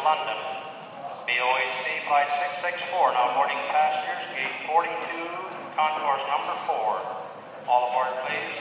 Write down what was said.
London. BOAC Flight 664 now boarding passengers, gate 42, concourse number 4. All aboard, please.